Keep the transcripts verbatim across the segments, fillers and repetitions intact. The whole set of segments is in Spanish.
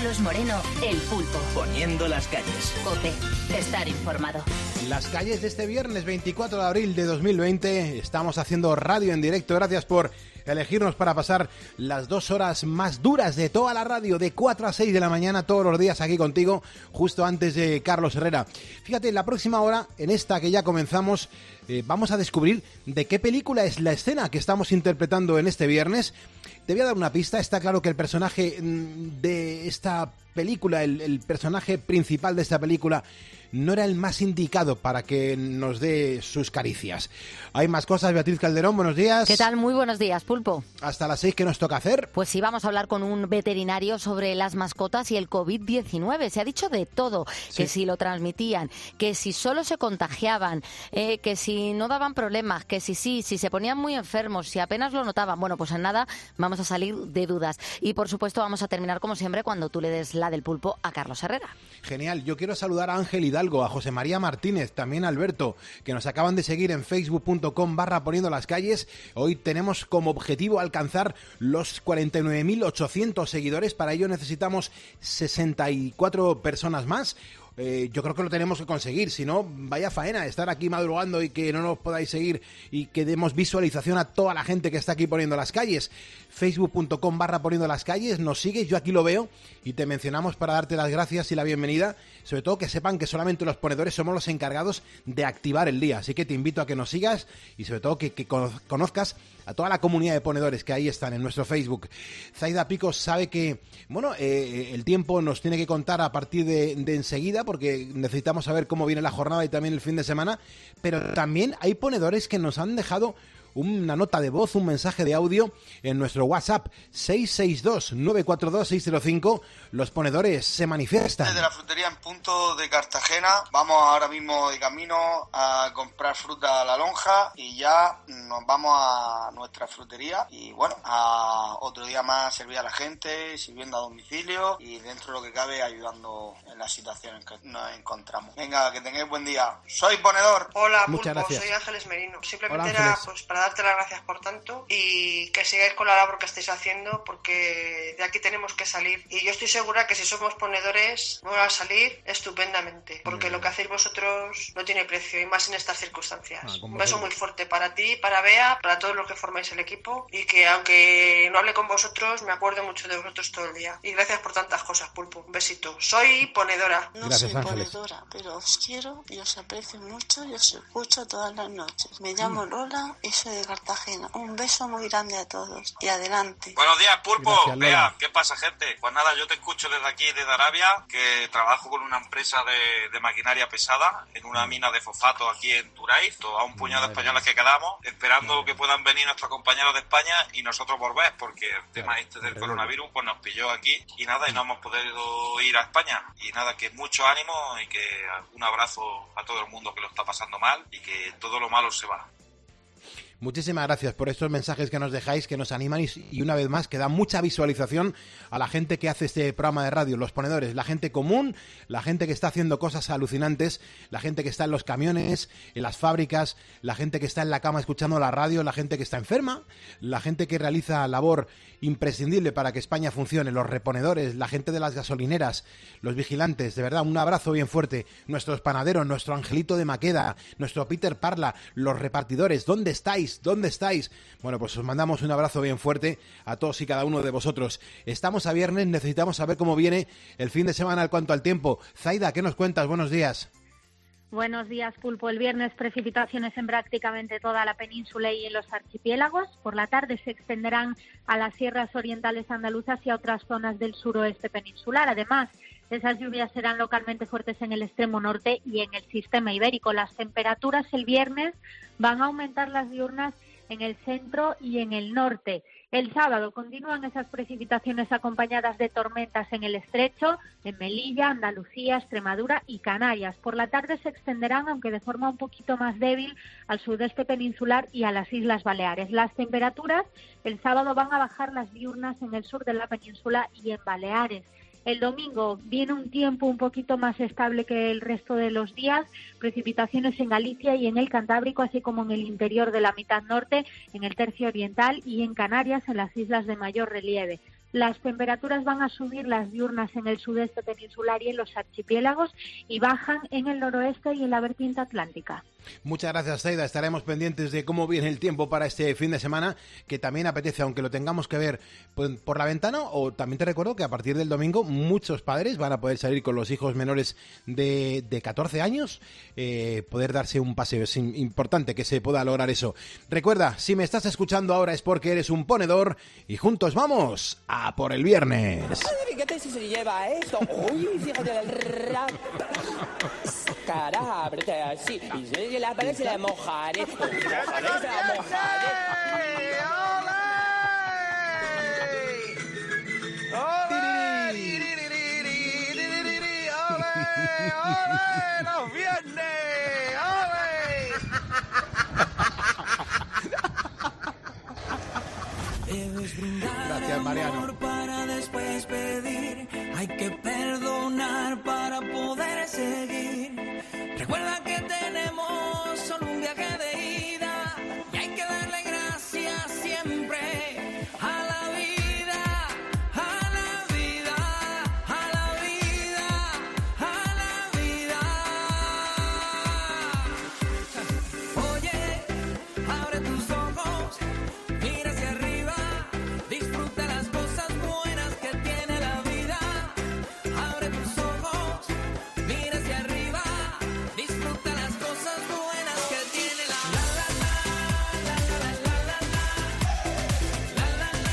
Carlos Moreno, El Pulpo. Poniendo las calles. COPE. Estar informado. Las calles de este viernes veinticuatro de abril de dos mil veinte. Estamos haciendo radio en directo. Gracias por elegirnos para pasar las dos horas más duras de toda la radio, de cuatro a seis de la mañana, todos los días aquí contigo, justo antes de Carlos Herrera. Fíjate, la próxima hora, en esta que ya comenzamos, eh, vamos a descubrir de qué película es la escena que estamos interpretando en este viernes. Te voy a dar una pista. Está claro que el personaje de esta película, el, el personaje principal de esta película, no era el más indicado para que nos dé sus caricias. Hay más cosas. Beatriz Calderón, buenos días. ¿Qué tal? Muy buenos días, Pulpo. Hasta las seis, ¿qué nos toca hacer? Pues sí, vamos a hablar con un veterinario sobre las mascotas y el covid diecinueve. Se ha dicho de todo, sí. Que si lo transmitían, que si solo se contagiaban, eh, que si no daban problemas, que si sí, si se ponían muy enfermos, si apenas lo notaban. Bueno, pues en nada vamos a salir de dudas. Y por supuesto vamos a terminar como siempre cuando tú le des la del pulpo a Carlos Herrera. Genial. Yo quiero saludar a Ángel Hidalgo, a José María Martínez, también a Alberto, que nos acaban de seguir en facebook.com barra poniendo las calles. Hoy tenemos como objetivo alcanzar los cuarenta y nueve mil ochocientos seguidores. Para ello necesitamos sesenta y cuatro personas más. Eh, yo creo que lo tenemos que conseguir, si no, vaya faena estar aquí madrugando y que no nos podáis seguir y que demos visualización a toda la gente que está aquí poniendo las calles. facebook.com barra poniendo las calles, nos sigues, yo aquí lo veo y te mencionamos para darte las gracias y la bienvenida, sobre todo que sepan que solamente los ponedores somos los encargados de activar el día, así que te invito a que nos sigas y sobre todo que, que conozcas a toda la comunidad de ponedores que ahí están en nuestro Facebook. Zaida Picos sabe que, bueno, eh, el tiempo nos tiene que contar a partir de, de enseguida, porque necesitamos saber cómo viene la jornada y también el fin de semana, pero también hay ponedores que nos han dejado una nota de voz, un mensaje de audio en nuestro WhatsApp seis seis dos, nueve cuatro dos, seis cero cinco. Los ponedores se manifiestan. Desde la frutería en punto de Cartagena, vamos ahora mismo de camino a comprar fruta a la lonja y ya nos vamos a nuestra frutería y bueno, a otro día más servir a la gente, sirviendo a domicilio y dentro de lo que cabe ayudando en las situaciones que nos encontramos. Venga, que tengáis buen día. Soy ponedor. Hola, Muchas Pulpo, gracias. soy Ángeles Merino. Simplemente Hola, era Ángeles. pues para darte las gracias por tanto y que sigáis con la labor que estáis haciendo porque de aquí tenemos que salir y yo estoy segura que si somos ponedores vamos a salir estupendamente porque lo que hacéis vosotros no tiene precio y más en estas circunstancias. Ah, un beso muy fuerte para ti, para Bea, para todos los que formáis el equipo y que aunque no hable con vosotros me acuerdo mucho de vosotros todo el día y gracias por tantas cosas, Pulpo. Un besito. Soy ponedora. No Gracias, soy Ángeles. ponedora, pero os quiero y os aprecio mucho y os escucho todas las noches. Me llamo Lola y soy de Cartagena. Un beso muy grande a todos y adelante. Buenos días, Pulpo. Gracias, Lola. Vea, ¿qué pasa, gente? Pues nada, yo te escucho desde aquí, desde Arabia, que trabajo con una empresa de, de maquinaria pesada en una mina de fosfato aquí en Turais, a un puñado de españoles que quedamos, esperando que puedan venir nuestros compañeros de España y nosotros volver, porque el tema este del coronavirus pues nos pilló aquí y nada, y no hemos podido ir a España. Y nada, que mucho ánimo y que un abrazo a todo el mundo que lo está pasando mal y que todo lo malo se va. Muchísimas gracias por estos mensajes que nos dejáis, que nos animan y, y una vez más que da mucha visualización a la gente que hace este programa de radio, los ponedores, la gente común, la gente que está haciendo cosas alucinantes, la gente que está en los camiones, en las fábricas, la gente que está en la cama escuchando la radio, la gente que está enferma, la gente que realiza labor imprescindible para que España funcione, los reponedores, la gente de las gasolineras, los vigilantes, de verdad, un abrazo bien fuerte, nuestros panaderos, nuestro Angelito de Maqueda, nuestro Peter Parla, los repartidores, ¿dónde estáis? ¿Dónde estáis? Bueno, pues os mandamos un abrazo bien fuerte a todos y cada uno de vosotros. Estamos a viernes, necesitamos saber cómo viene el fin de semana en cuanto al tiempo. Zaida, ¿qué nos cuentas? Buenos días. Buenos días, Pulpo. El viernes precipitaciones en prácticamente toda la península y en los archipiélagos. Por la tarde se extenderán a las sierras orientales andaluzas y a otras zonas del suroeste peninsular. Además, esas lluvias serán localmente fuertes en el extremo norte y en el sistema ibérico. Las temperaturas el viernes van a aumentar las diurnas en el centro y en el norte. El sábado continúan esas precipitaciones acompañadas de tormentas en el estrecho, en Melilla, Andalucía, Extremadura y Canarias. Por la tarde se extenderán, aunque de forma un poquito más débil, al sudeste peninsular y a las Islas Baleares. Las temperaturas el sábado van a bajar las diurnas en el sur de la península y en Baleares. El domingo viene un tiempo un poquito más estable que el resto de los días, precipitaciones en Galicia y en el Cantábrico, así como en el interior de la mitad norte, en el tercio oriental y en Canarias, en las islas de mayor relieve. Las temperaturas van a subir las diurnas en el sudeste peninsular y en los archipiélagos y bajan en el noroeste y en la vertiente atlántica. Muchas gracias, Zaida. Estaremos pendientes de cómo viene el tiempo para este fin de semana, que también apetece, aunque lo tengamos que ver por la ventana. O también te recuerdo que a partir del domingo muchos padres van a poder salir con los hijos menores de, de catorce años, eh, poder darse un paseo. Es importante que se pueda lograr eso. Recuerda, si me estás escuchando ahora es porque eres un ponedor y juntos vamos a por el viernes. ¿Qué si se lleva esto? Uy, fíjate del rap. Carajo, ábrete así. Y la pared se la mojaré. Se la mojaré. ¡Los viernes! Gracias, Mariano. Para después pedir, hay que perdonar para poder seguir. Recuerda que tenemos solo un viaje de ida y hay que darle gracias siempre a la vida, a la vida, a la vida, a la vida. Oye, abre tus ojos, mira hacia arriba, disfruta las cosas buenas que tiene la vida. Abre tus ojos, mira hacia arriba, disfruta las cosas buenas que tiene la la la la la la la la la la la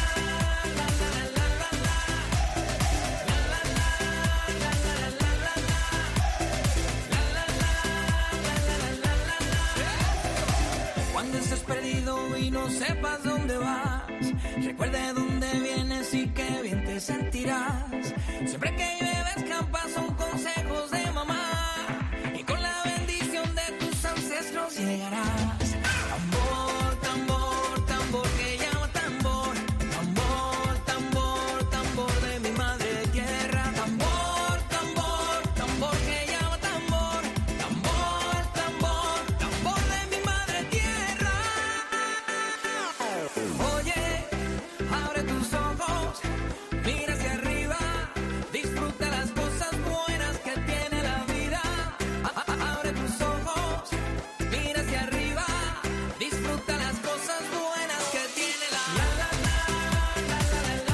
Cuando estés perdido y no sepas dónde vas, recuerda de dónde vienes y qué bien te sentirás. Siempre que llueve escampa son consejos de mamá y con la bendición de tus ancestros llegarás. Tambor, tambor, tambor que llama tambor. Tambor, tambor, tambor de mi madre tierra. Tambor, tambor, tambor que llama tambor. Tambor, tambor, tambor de mi madre tierra. Oye, abre tus ojos, mira hacia arriba, disfruta las cosas buenas que tiene la vida. A- a- abre tus ojos, mira hacia arriba, disfruta las cosas buenas que tiene la la la la la la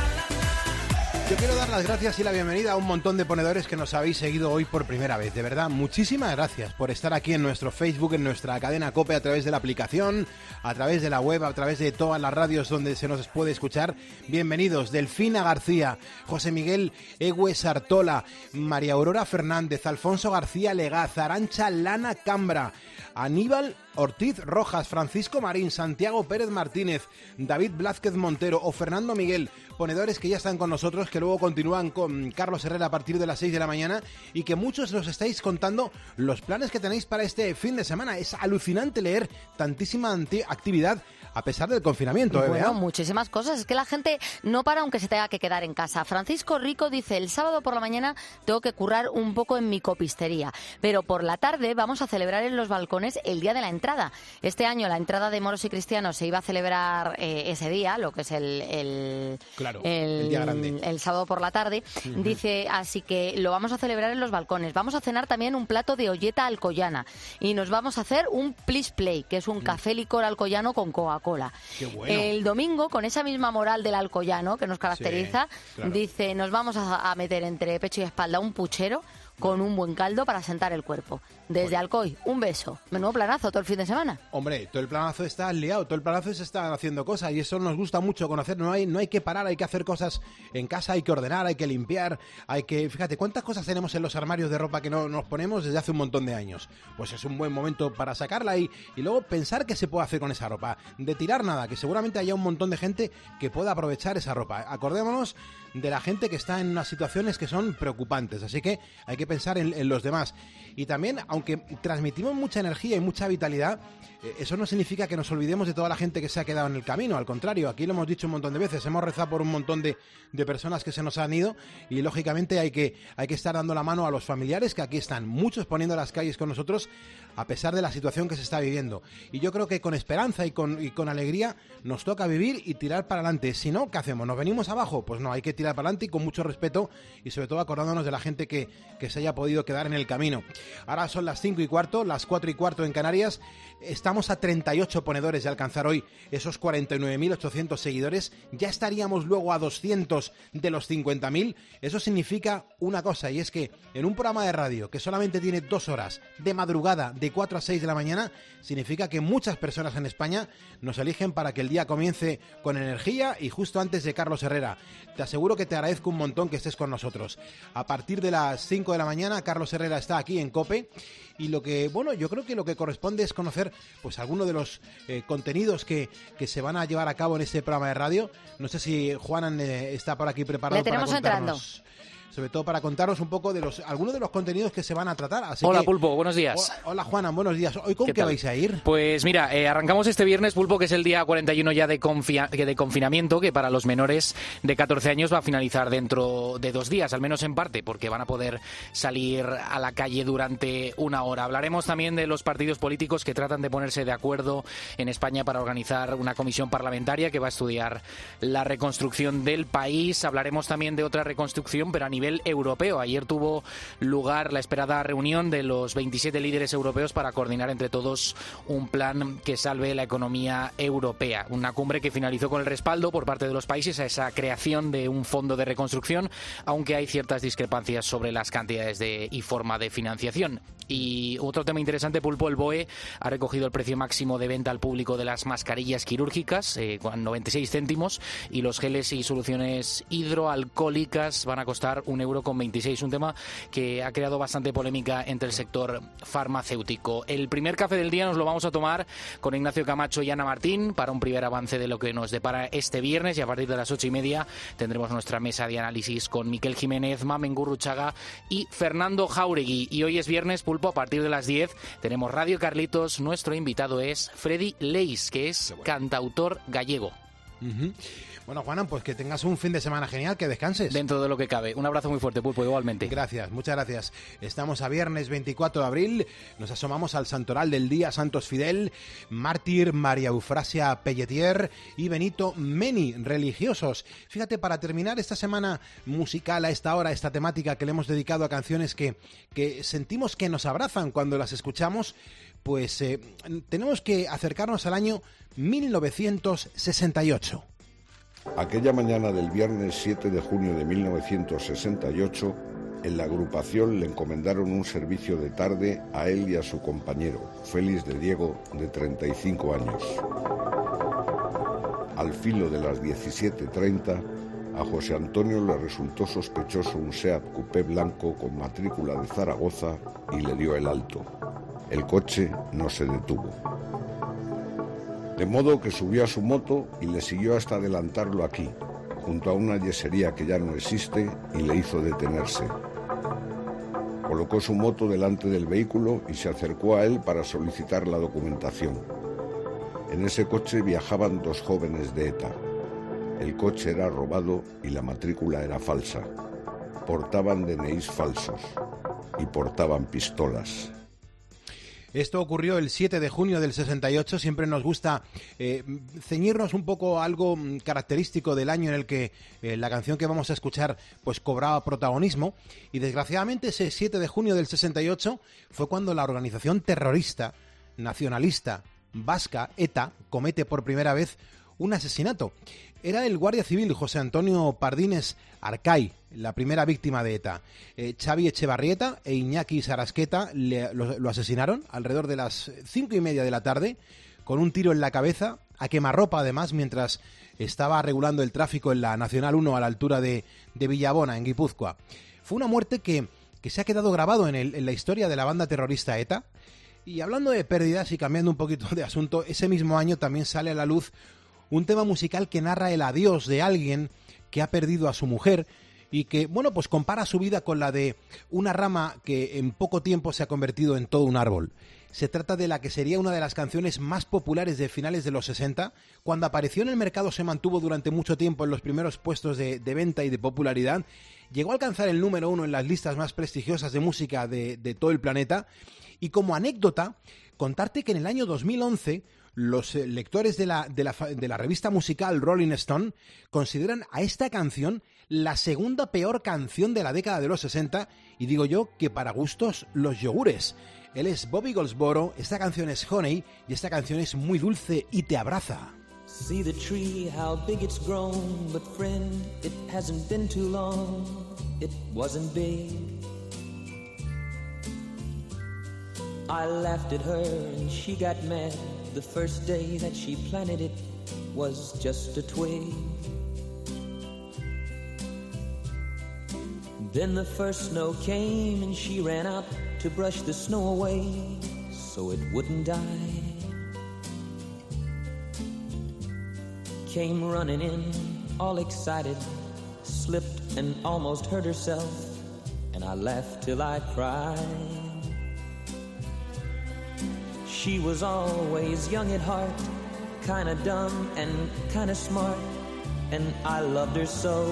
la la. Yo quiero dar las gracias y la bienvenida a un montón de ponedores que nos habéis seguido hoy por primera vez. De verdad, muchísimas gracias por estar aquí en nuestro Facebook, en nuestra cadena COPE, a través de la aplicación, a través de la web, a través de todas las radios donde se nos puede escuchar. Bienvenidos, Delfina García, José Miguel Egue Sartola, María Aurora Fernández, Alfonso García Legaz, Arancha Lana Cambra, Aníbal Ortiz Rojas, Francisco Marín, Santiago Pérez Martínez, David Blázquez Montero o Fernando Miguel, ponedores que ya están con nosotros, que luego continúan con Carlos Herrera a partir de las seis de la mañana y que muchos nos estáis contando los planes que tenéis para este fin de semana. Es alucinante leer tantísima anti- actividad a pesar del confinamiento, ¿eh, Bueno, Bea? muchísimas cosas. Es que la gente no para aunque se tenga que quedar en casa. Francisco Rico dice, el sábado por la mañana tengo que currar un poco en mi copistería, pero por la tarde vamos a celebrar en los balcones el día de la entrada. Este año la entrada de moros y cristianos se iba a celebrar eh, ese día, lo que es el, el, Claro, el, el día grande. el sábado por la tarde. Ujú. Dice, así que lo vamos a celebrar en los balcones. Vamos a cenar también un plato de olleta alcoyana y nos vamos a hacer un please play, que es un café licor alcoyano con Coca-Cola. Qué bueno. El domingo, con esa misma moral del alcoyano que nos caracteriza, Sí, claro. dice, nos vamos a, a meter entre pecho y espalda un puchero con un buen caldo para sentar el cuerpo. Desde Alcoy, un beso. Menudo planazo todo el fin de semana. Hombre, todo el planazo está liado, todo el planazo se está haciendo cosas y eso nos gusta mucho conocer. No hay, no hay que parar, hay que hacer cosas en casa, hay que ordenar, hay que limpiar, hay que... Fíjate, ¿cuántas cosas tenemos en los armarios de ropa que no nos ponemos desde hace un montón de años? Pues es un buen momento para sacarla y, y luego pensar qué se puede hacer con esa ropa. De tirar nada, que seguramente haya un montón de gente que pueda aprovechar esa ropa. Acordémonos de la gente que está en unas situaciones que son preocupantes, así que hay que que pensar en, en los demás. Y también, aunque transmitimos mucha energía y mucha vitalidad, eh, eso no significa que nos olvidemos de toda la gente que se ha quedado en el camino. Al contrario, aquí lo hemos dicho un montón de veces, hemos rezado por un montón de, de personas que se nos han ido y lógicamente hay que, hay que estar dando la mano a los familiares que aquí están, muchos poniendo las calles con nosotros a pesar de la situación que se está viviendo. Y yo creo que con esperanza y con, y con alegría nos toca vivir y tirar para adelante. Si no, ¿qué hacemos? ¿Nos venimos abajo? Pues no, hay que tirar para adelante y con mucho respeto y sobre todo acordándonos de la gente que, que se haya podido quedar en el camino. Ahora son las cinco y cuarto, las cuatro y cuarto en Canarias. Estamos a treinta y ocho ponedores de alcanzar hoy esos cuarenta y nueve mil ochocientos seguidores. Ya estaríamos luego a doscientos de los cincuenta mil. Eso significa una cosa, y es que en un programa de radio que solamente tiene dos horas de madrugada, de cuatro a seis de la mañana, significa que muchas personas en España nos eligen para que el día comience con energía y justo antes de Carlos Herrera. Te aseguro que te agradezco un montón que estés con nosotros. A partir de las cinco de la mañana, Carlos Herrera está aquí en COPE. Y lo que, bueno, yo creo que lo que corresponde es conocer pues algunos de los eh, contenidos que, que se van a llevar a cabo en este programa de radio. No sé si Juanan eh, está por aquí preparado para contarnos. Entrando. Sobre todo para contaros un poco de los algunos de los contenidos que se van a tratar. Así hola, que, Pulpo, buenos días. Hola, hola, Juana, buenos días. ¿Hoy con qué, qué vais a ir? Pues mira, eh, arrancamos este viernes, Pulpo, que es el día cuarenta y uno ya de, confia- de confinamiento, que para los menores de catorce años va a finalizar dentro de dos días, al menos en parte, porque van a poder salir a la calle durante una hora. Hablaremos también de los partidos políticos que tratan de ponerse de acuerdo en España para organizar una comisión parlamentaria que va a estudiar la reconstrucción del país. Hablaremos también de otra reconstrucción, pero a nivel europeo. Ayer tuvo lugar la esperada reunión de los veintisiete líderes europeos para coordinar entre todos un plan que salve la economía europea. Una cumbre que finalizó con el respaldo por parte de los países a esa creación de un fondo de reconstrucción, aunque hay ciertas discrepancias sobre las cantidades de, y forma de financiación. Y otro tema interesante, Pulpo, el B O E ha recogido el precio máximo de venta al público de las mascarillas quirúrgicas, eh, con noventa y seis céntimos, y los geles y soluciones hidroalcohólicas van a costar un euro con veintiséis. Un tema que ha creado bastante polémica entre el sector farmacéutico. El primer café del día nos lo vamos a tomar con Ignacio Camacho y Ana Martín para un primer avance de lo que nos depara este viernes, y a partir de las ocho y media tendremos nuestra mesa de análisis con Miquel Jiménez, Mamen Gurruchaga y Fernando Jáuregui. Y hoy es viernes, Pulpo, a partir de las diez tenemos Radio Carlitos. Nuestro invitado es Freddy Leis, que es bueno. cantautor gallego. Uh-huh. Bueno, Juanan, pues que tengas un fin de semana genial, que descanses. Dentro de lo que cabe. Un abrazo muy fuerte, Pulpo, igualmente. Gracias, muchas gracias. Estamos a viernes veinticuatro de abril, nos asomamos al santoral del día, Santos Fidel, Mártir, María Eufrasia Pelletier y Benito Meni, religiosos. Fíjate, para terminar esta semana musical a esta hora, esta temática que le hemos dedicado a canciones que, que sentimos que nos abrazan cuando las escuchamos, pues eh, tenemos que acercarnos al año mil novecientos sesenta y ocho. Aquella mañana del viernes siete de junio de mil novecientos sesenta y ocho, en la agrupación le encomendaron un servicio de tarde a él y a su compañero, Félix de Diego, de treinta y cinco años. Al filo de las diecisiete treinta, a José Antonio le resultó sospechoso un Seat Coupé blanco con matrícula de Zaragoza y le dio el alto. El coche no se detuvo. De modo que subió a su moto y le siguió hasta adelantarlo aquí, junto a una yesería que ya no existe, y le hizo detenerse. Colocó su moto delante del vehículo y se acercó a él para solicitar la documentación. En ese coche viajaban dos jóvenes de ETA. El coche era robado y la matrícula era falsa. Portaban D N Is falsos y portaban pistolas. Esto ocurrió el siete de junio del sesenta y ocho. Siempre nos gusta eh, ceñirnos un poco a algo característico del año en el que eh, la canción que vamos a escuchar pues cobraba protagonismo. Y desgraciadamente ese siete de junio del sesenta y ocho fue cuando la organización terrorista nacionalista vasca ETA comete por primera vez un asesinato. Era el guardia civil José Antonio Pardines Arcay, la primera víctima de ETA. Eh, Xavi Echevarrieta e Iñaki Sarasqueta le, lo, lo asesinaron alrededor de las cinco y media de la tarde, con un tiro en la cabeza, a quemarropa además, mientras estaba regulando el tráfico en la Nacional uno a la altura de, de Villabona, en Guipúzcoa. Fue una muerte que, que se ha quedado grabado en, el, en la historia de la banda terrorista ETA. Y hablando de pérdidas y cambiando un poquito de asunto, ese mismo año también sale a la luz un tema musical que narra el adiós de alguien que ha perdido a su mujer y que, bueno, pues compara su vida con la de una rama que en poco tiempo se ha convertido en todo un árbol. Se trata de la que sería una de las canciones más populares de finales de los sesenta. Cuando apareció en el mercado se mantuvo durante mucho tiempo en los primeros puestos de, de venta y de popularidad. Llegó a alcanzar el número uno en las listas más prestigiosas de música de, de todo el planeta. Y como anécdota, contarte que en el año dos mil once los eh, lectores de la, de, la, de la revista musical Rolling Stone consideran a esta canción la segunda peor canción de la década de los sesenta, y digo yo que para gustos los yogures. Él es Bobby Goldsboro, esta canción es Honey y esta canción es muy dulce y te abraza. See the tree, how big it's grown, but friend, it hasn't been too long, it wasn't big. I laughed at her and she got mad, the first day that she planted it was just a twig. Then the first snow came and she ran out to brush the snow away so it wouldn't die. Came running in, all excited, slipped and almost hurt herself, and I laughed till I cried. She was always young at heart, kinda dumb and kinda smart, and I loved her so.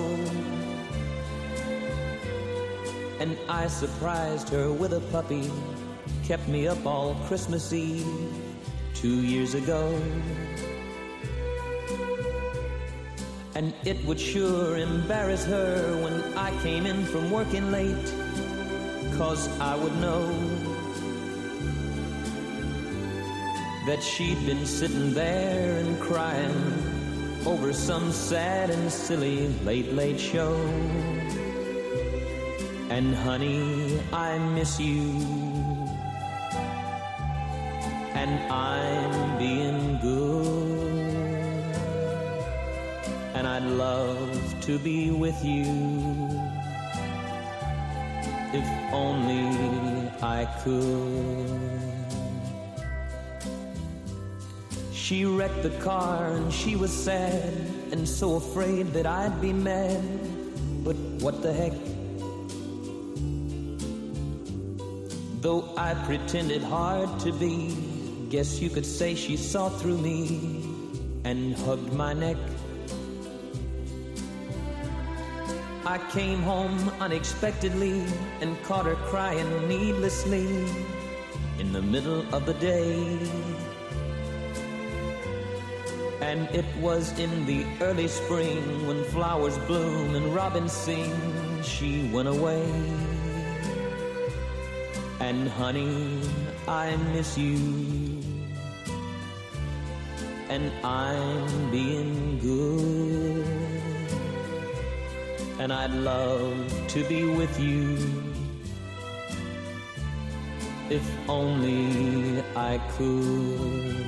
And I surprised her with a puppy, kept me up all Christmas Eve two years ago. And it would sure embarrass her when I came in from working late, 'cause I would know that she'd been sitting there and crying over some sad and silly late, late show. And honey, I miss you, and I'm being good, and I'd love to be with you, if only I could. She wrecked the car and she was sad and so afraid that I'd be mad, but what the heck? Though I pretended hard to be, guess you could say she saw through me and hugged my neck. I came home unexpectedly and caught her crying needlessly in the middle of the day. And it was in the early spring when flowers bloom and robins sing, she went away. And honey, I miss you, and I'm being good, and I'd love to be with you, if only I could.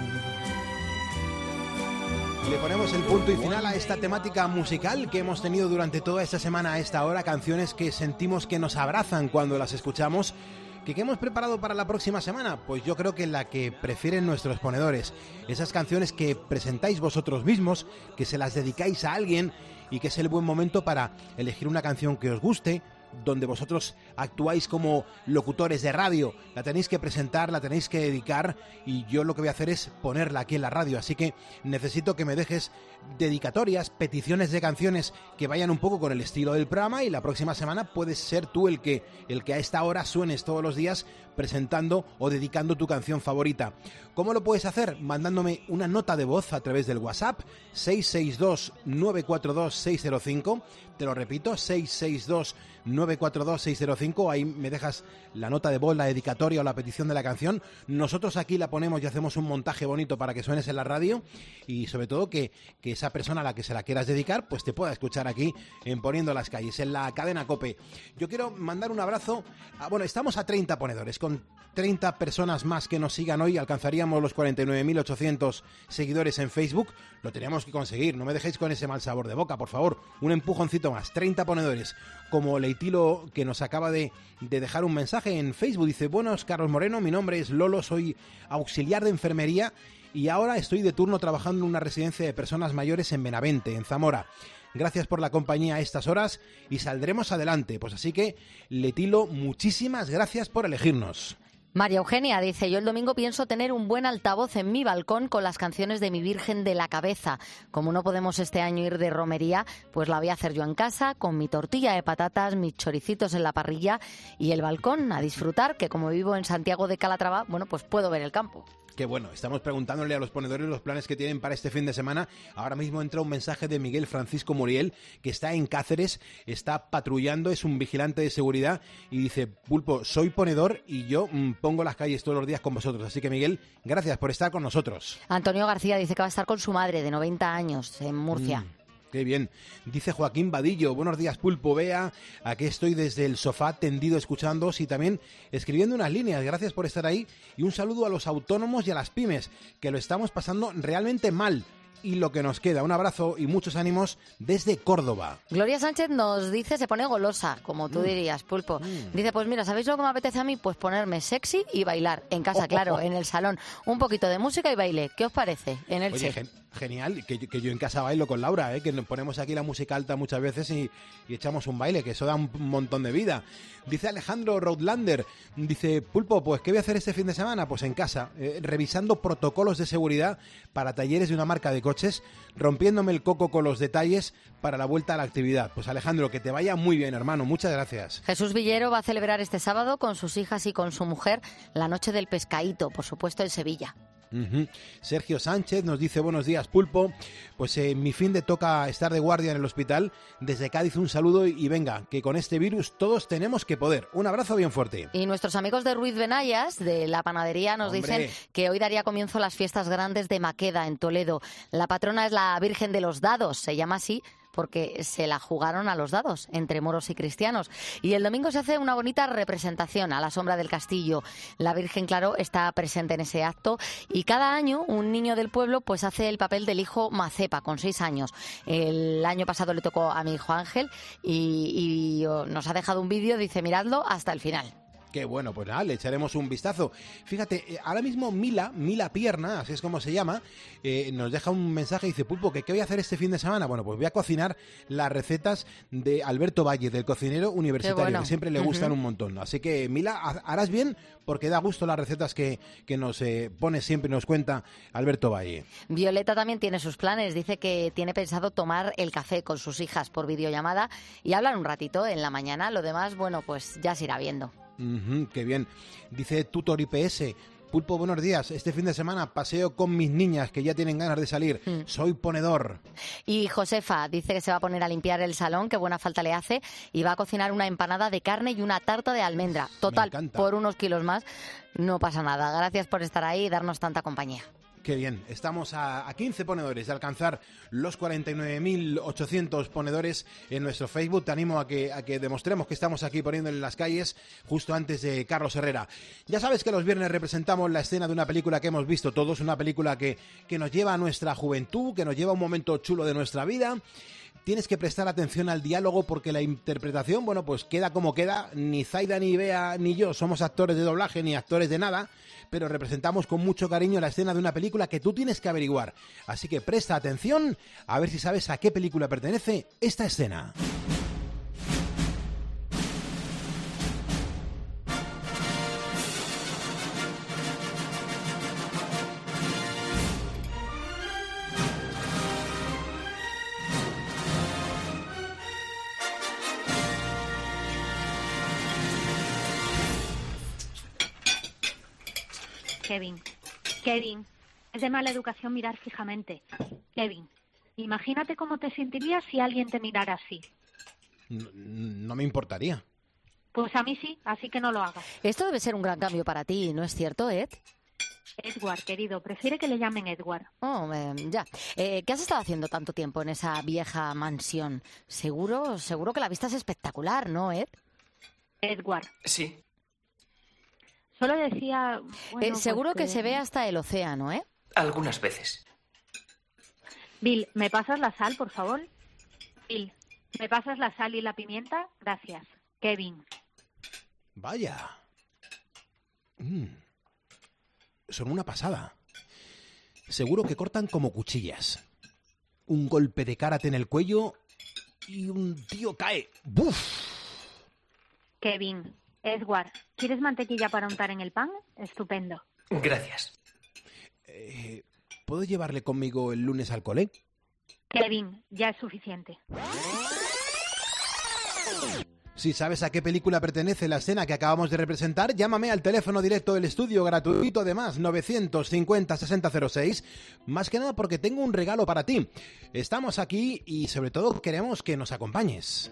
Le ponemos el punto y final a esta temática musical que hemos tenido durante toda esta semana a esta hora, canciones que sentimos que nos abrazan cuando las escuchamos. ¿Qué, ¿Qué hemos preparado para la próxima semana? Pues yo creo que la que prefieren nuestros ponedores, esas canciones que presentáis vosotros mismos, que se las dedicáis a alguien y que es el buen momento para elegir una canción que os guste, donde vosotros actuáis como locutores de radio. La tenéis que presentar, la tenéis que dedicar, y yo lo que voy a hacer es ponerla aquí en la radio. Así que necesito que me dejes dedicatorias, peticiones de canciones que vayan un poco con el estilo del programa, y la próxima semana puedes ser tú el que, el que a esta hora suenes todos los días presentando o dedicando tu canción favorita. ¿Cómo lo puedes hacer? Mandándome una nota de voz a través del WhatsApp seis seis dos, nueve cuatro dos, seis cero cinco. Te lo repito, seis seis dos, nueve cuatro dos, seis cero cinco. Ahí me dejas la nota de voz, la dedicatoria o la petición de la canción. Nosotros aquí la ponemos y hacemos un montaje bonito para que suenes en la radio, y sobre todo que, que esa persona a la que se la quieras dedicar pues te pueda escuchar aquí en Poniendo las Calles, en la cadena COPE. Yo quiero mandar un abrazo a, bueno, estamos a treinta ponedores. Con treinta personas más que nos sigan hoy alcanzaríamos los cuarenta y nueve mil ochocientos seguidores en Facebook. Lo teníamos que conseguir, no me dejéis con ese mal sabor de boca, por favor. Un empujoncito más, treinta ponedores. Como Leitilo, que nos acaba de, de dejar un mensaje en Facebook, dice: buenos, Carlos Moreno, mi nombre es Lolo, soy auxiliar de enfermería y ahora estoy de turno trabajando en una residencia de personas mayores en Benavente, en Zamora. Gracias por la compañía a estas horas y saldremos adelante. Pues así que, Letilo, muchísimas gracias por elegirnos. María Eugenia dice, yo el domingo pienso tener un buen altavoz en mi balcón con las canciones de mi Virgen de la Cabeza. Como no podemos este año ir de romería, pues la voy a hacer yo en casa, con mi tortilla de patatas, mis choricitos en la parrilla y el balcón a disfrutar, que como vivo en Santiago de Calatrava, bueno, pues puedo ver el campo. Qué bueno, estamos preguntándole a los ponedores los planes que tienen para este fin de semana. Ahora mismo entra un mensaje de Miguel Francisco Muriel, que está en Cáceres, está patrullando, es un vigilante de seguridad y dice, Pulpo, soy ponedor y yo mmm, pongo las calles todos los días con vosotros. Así que, Miguel, gracias por estar con nosotros. Antonio García dice que va a estar con su madre de noventa años en Murcia. Mm. Qué bien. Dice Joaquín Vadillo, buenos días Pulpo, Bea, aquí estoy desde el sofá tendido escuchándoos y también escribiendo unas líneas. Gracias por estar ahí y un saludo a los autónomos y a las pymes, que lo estamos pasando realmente mal. Y lo que nos queda, un abrazo y muchos ánimos desde Córdoba. Gloria Sánchez nos dice, se pone golosa, como tú mm. dirías, Pulpo. Mm. Dice, pues mira, ¿sabéis lo que me apetece a mí? Pues ponerme sexy y bailar en casa, oh, claro, oh, oh. en el salón. Un poquito de música y baile. ¿Qué os parece? En el Oye, che. Gen- genial, que, que yo en casa bailo con Laura, ¿eh? Que nos ponemos aquí la música alta muchas veces y, y echamos un baile, que eso da un montón de vida. Dice Alejandro Roadlander, dice, Pulpo, pues ¿qué voy a hacer este fin de semana? Pues en casa, eh, revisando protocolos de seguridad para talleres de una marca de coches, rompiéndome el coco con los detalles para la vuelta a la actividad. Pues Alejandro, que te vaya muy bien, hermano, muchas gracias. Jesús Villero va a celebrar este sábado con sus hijas y con su mujer la noche del pescadito, por supuesto en Sevilla. Uh-huh. Sergio Sánchez nos dice, buenos días Pulpo, pues eh, mi fin de toca estar de guardia en el hospital. Desde Cádiz un saludo y, y venga, que con este virus todos tenemos que poder. Un abrazo bien fuerte. Y nuestros amigos de Ruiz Benayas, de la panadería, nos Hombre. dicen que hoy daría comienzo las fiestas grandes de Maqueda, en Toledo. La patrona es la Virgen de los Dados, se llama así porque se la jugaron a los dados entre moros y cristianos. Y el domingo se hace una bonita representación a la sombra del castillo. La Virgen, claro, está presente en ese acto y cada año un niño del pueblo pues hace el papel del hijo Macepa, con seis años. El año pasado le tocó a mi hijo Ángel y, y nos ha dejado un vídeo, dice, miradlo hasta el final. Qué bueno, pues nada, le echaremos un vistazo. Fíjate, ahora mismo Mila, Mila Pierna, así es como se llama, eh, nos deja un mensaje y dice, Pulpo, ¿qué, ¿qué voy a hacer este fin de semana? Bueno, pues voy a cocinar las recetas de Alberto Valle, del cocinero universitario, bueno. que siempre le gustan uh-huh. un montón. Así que, Mila, harás bien porque da gusto las recetas que, que nos eh, pone siempre y nos cuenta Alberto Valle. Violeta también tiene sus planes, dice que tiene pensado tomar el café con sus hijas por videollamada y hablar un ratito en la mañana. Lo demás, bueno, pues ya se irá viendo. Uh-huh, qué bien. Dice Tutor I P S, Pulpo, buenos días. Este fin de semana paseo con mis niñas que ya tienen ganas de salir. Mm. Soy ponedor. Y Josefa dice que se va a poner a limpiar el salón, que buena falta le hace, y va a cocinar una empanada de carne y una tarta de almendra. Total, por unos kilos más, no pasa nada. Gracias por estar ahí y darnos tanta compañía. Qué bien, estamos a, a quince ponedores de alcanzar los cuarenta y nueve mil ochocientos ponedores en nuestro Facebook. Te animo a que, a que demostremos que estamos aquí poniéndole en las calles justo antes de Carlos Herrera. Ya sabes que los viernes representamos la escena de una película que hemos visto todos, una película que, que nos lleva a nuestra juventud, que nos lleva a un momento chulo de nuestra vida. Tienes que prestar atención al diálogo porque la interpretación, bueno, pues queda como queda. Ni Zaida, ni Bea, ni yo somos actores de doblaje, ni actores de nada, pero representamos con mucho cariño la escena de una película que tú tienes que averiguar. Así que presta atención a ver si sabes a qué película pertenece esta escena. Kevin, Kevin, es de mala educación mirar fijamente. Kevin, imagínate cómo te sentirías si alguien te mirara así. No, no me importaría. Pues a mí sí, así que no lo hagas. Esto debe ser un gran cambio para ti, ¿no es cierto, Ed? Edward, querido, prefiere que le llamen Edward. Oh, eh, ya. Eh, ¿Qué has estado haciendo tanto tiempo en esa vieja mansión? Seguro, seguro que la vista es espectacular, ¿no, Ed? Edward. Sí. Solo decía... Bueno, eh, seguro pues, que se ve hasta el océano, ¿eh? Algunas veces. Bill, ¿me pasas la sal, por favor? Bill, ¿me pasas la sal y la pimienta? Gracias. Kevin. Vaya. Mm. Son una pasada. seguro que cortan como cuchillas. Un golpe de karate en el cuello y un tío cae. ¡Buf! Kevin, Edward, ¿quieres mantequilla para untar en el pan? Estupendo. Gracias. Eh, ¿Puedo llevarle conmigo el lunes al cole? Kevin, ya es suficiente. Si sabes a qué película pertenece la escena que acabamos de representar, llámame al teléfono directo del estudio gratuito de más, novecientos cincuenta sesenta cero seis, más que nada porque tengo un regalo para ti. Estamos aquí y sobre todo queremos que nos acompañes.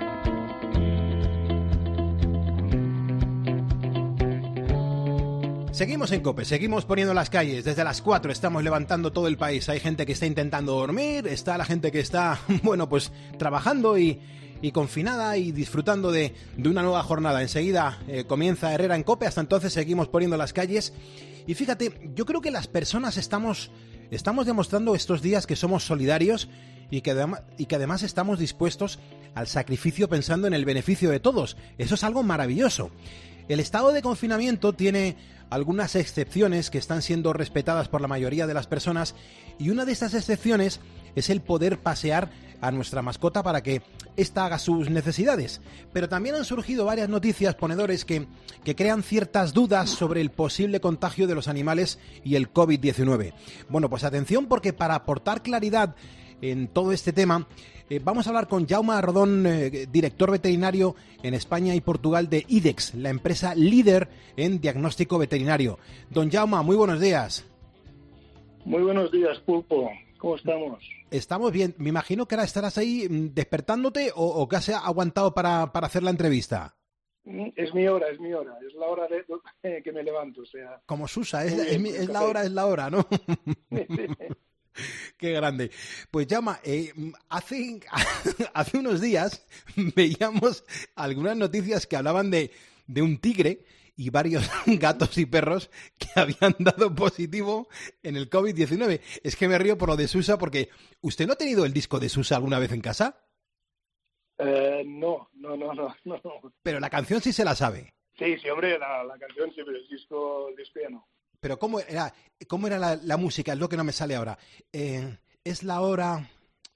Seguimos en COPE, seguimos poniendo las calles. Desde las cuatro estamos levantando todo el país. Hay gente que está intentando dormir, está la gente que está, bueno, pues trabajando y, y confinada y disfrutando de, de una nueva jornada. Enseguida eh, comienza Herrera en COPE, hasta entonces seguimos poniendo las calles. Y fíjate, yo creo que las personas estamos, estamos demostrando estos días que somos solidarios y que, adem- y que además estamos dispuestos al sacrificio pensando en el beneficio de todos. Eso es algo maravilloso. El estado de confinamiento tiene algunas excepciones que están siendo respetadas por la mayoría de las personas y una de estas excepciones es el poder pasear a nuestra mascota para que ésta haga sus necesidades. Pero también han surgido varias noticias, ponedores, que, que crean ciertas dudas sobre el posible contagio de los animales y el covid diecinueve. Bueno, pues atención, porque para aportar claridad en todo este tema, eh, vamos a hablar con Jaume Rodón, eh, director veterinario en España y Portugal de IDEX, la empresa líder en diagnóstico veterinario. Don Jaume, muy buenos días. Muy buenos días, Pulpo. ¿Cómo estamos? Estamos bien. Me imagino que ahora estarás ahí despertándote o, o que has aguantado para, para hacer la entrevista. Es mi hora, es mi hora. Es la hora de, de que me levanto. O sea, como Susa, es, es, es la hora, es la hora, ¿no? Qué grande. Pues Jaume, eh, hace, hace unos días veíamos algunas noticias que hablaban de, de un tigre y varios gatos y perros que habían dado positivo en el covid diecinueve. Es que me río por lo de Susa porque ¿usted no ha tenido el disco de Susa alguna vez en casa? Eh, no, no, no, no, no. Pero la canción sí se la sabe. Sí, sí, hombre, la, la canción sí, pero el disco, el disco ya no. Pero ¿cómo era, cómo era la, la música? Es lo que no me sale ahora. Eh, es la hora...